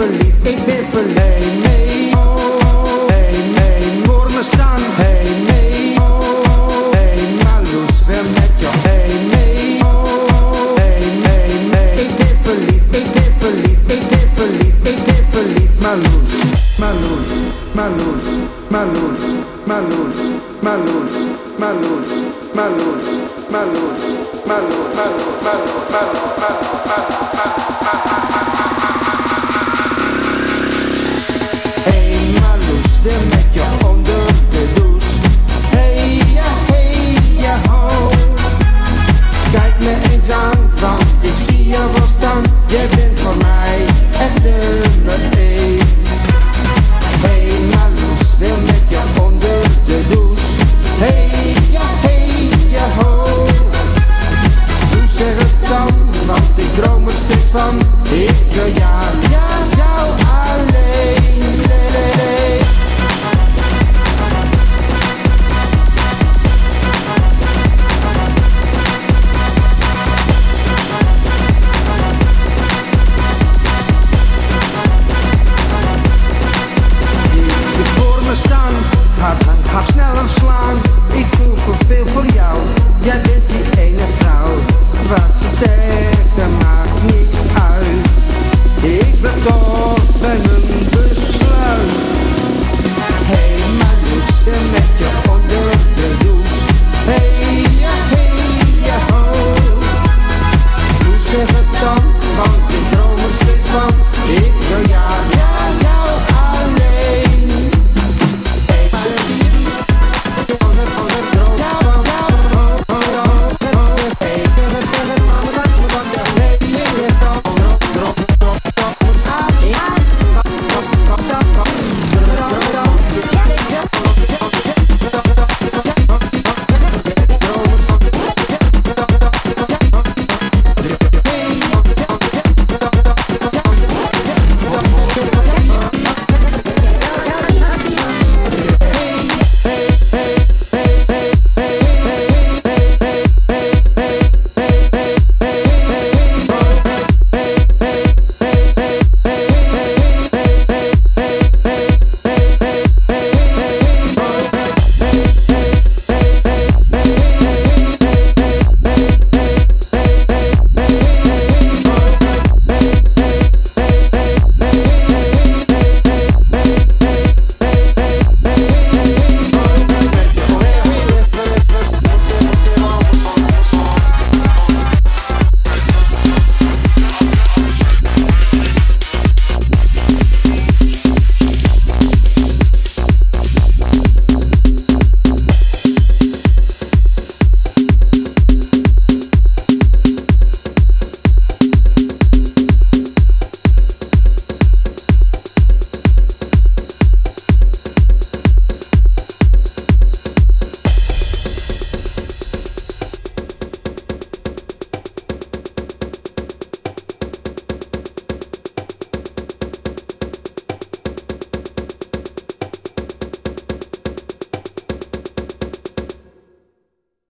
verliefd, ik ben verliefd. Hey nee, hey nee, voor me staan. Hey nee, hey Marloes wil met jou. Hey nee, hey nee, nee, ik ben verliefd, ik ben verliefd, ik ben verliefd, ik ben verliefd. Marloes, Marloes, Marloes, Marloes, Marloes, Marloes, Marloes, Marloes, Marloes, Marloes, Marloes, hey Marloes, wil met je onder de douche. Hey ja ho. Kijk me eens aan, want ik zie je wel staan. Jij bent voor mij echt nummer 1. Hey Marloes, wil met je onder de douche. Hey ja ho. Doe zeg het dan, want ik droom er steeds van. Ik wil jou alleen. Hart sneller slaan, ik voel veel voor jou. Jij bent die ene vrouw, wat ze zeggen maakt niets uit. Ik ben toch bij mijn besluit. Hey Marloes,